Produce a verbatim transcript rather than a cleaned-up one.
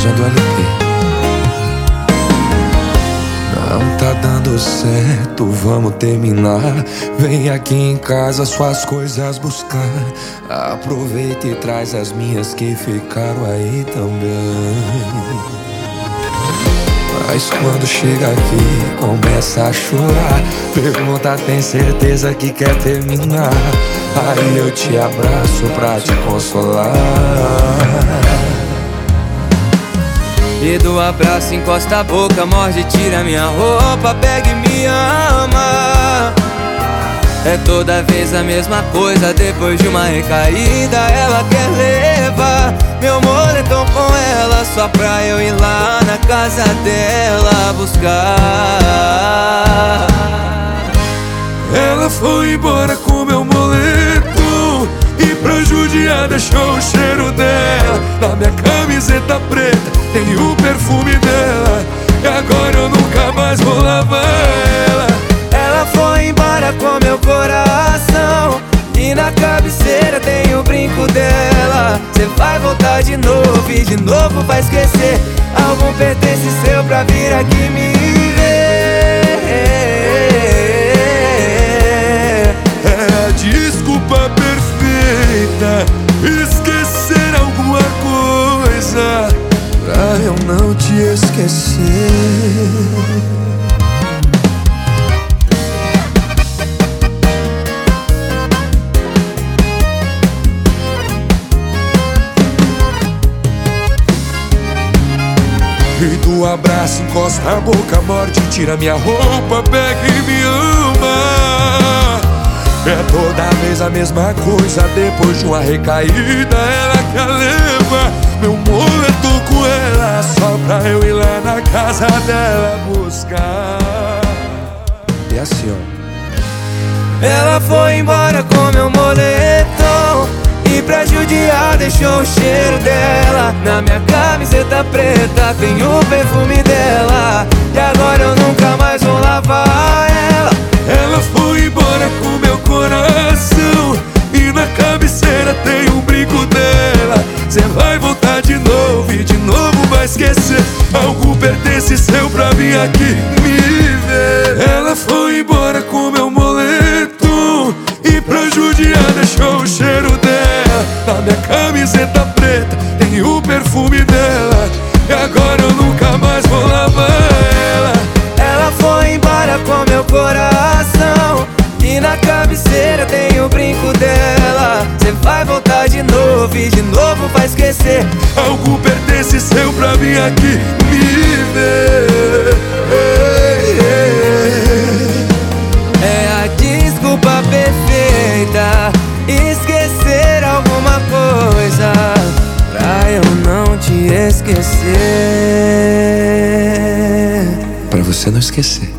usando o L P. Não tá dando certo, vamos terminar. Vem aqui em casa suas coisas buscar. Aproveita e traz as minhas que ficaram aí também. Mas quando chega aqui, começa a chorar. Pergunta, tem certeza que quer terminar? Aí eu te abraço pra te consolar. E do abraço encosta a boca, morde, tira minha roupa, pega e me ama. É toda vez a mesma coisa, depois de uma recaída ela quer levar meu moletom com ela, só pra eu ir lá na casa dela buscar. Ela foi embora com meu moletom e pra judiar deixou o cheiro dela na minha camiseta preta, tem o perfume dela, e agora eu nunca mais vou lavar ela. Ela foi embora com meu coração e na cabeceira tem o brinco dela. Cê vai voltar de novo e de novo vai esquecer. Algum pertence seu pra vir aqui me ver. É a desculpa perfeita, esquecer alguma coisa pra eu não te esquecer. E do abraço encosta a boca, morde, tira minha roupa, pega e me ama. É toda vez a mesma coisa, depois de uma recaída ela quer levar meu moletom com ela, só pra eu ir lá na casa dela buscar. E assim, ó. Ela foi embora com meu moletom e pra judiar deixou o cheiro dela na minha camiseta preta, tem o perfume dela, e agora eu nunca mais vou lavar ela. Ela foi embora com meu coração e na cabeceira tem um brinco dela. Cê vai voltar de novo e de novo vai esquecer. Algo pertence seu pra vir aqui me ver. Ela foi embora com meu moletom e pra judiar deixou o cheiro dela na minha camiseta preta, tem o perfume dela, e agora eu nunca mais vou lavar ela. Ela foi embora com meu coração e na cabeceira tem o brinco dela. Cê vai voltar de novo e de novo vai esquecer. Algo pertence seu pra vir aqui me ver. É a desculpa perfeita, esquecer alguma coisa pra eu não te esquecer. Pra você não esquecer.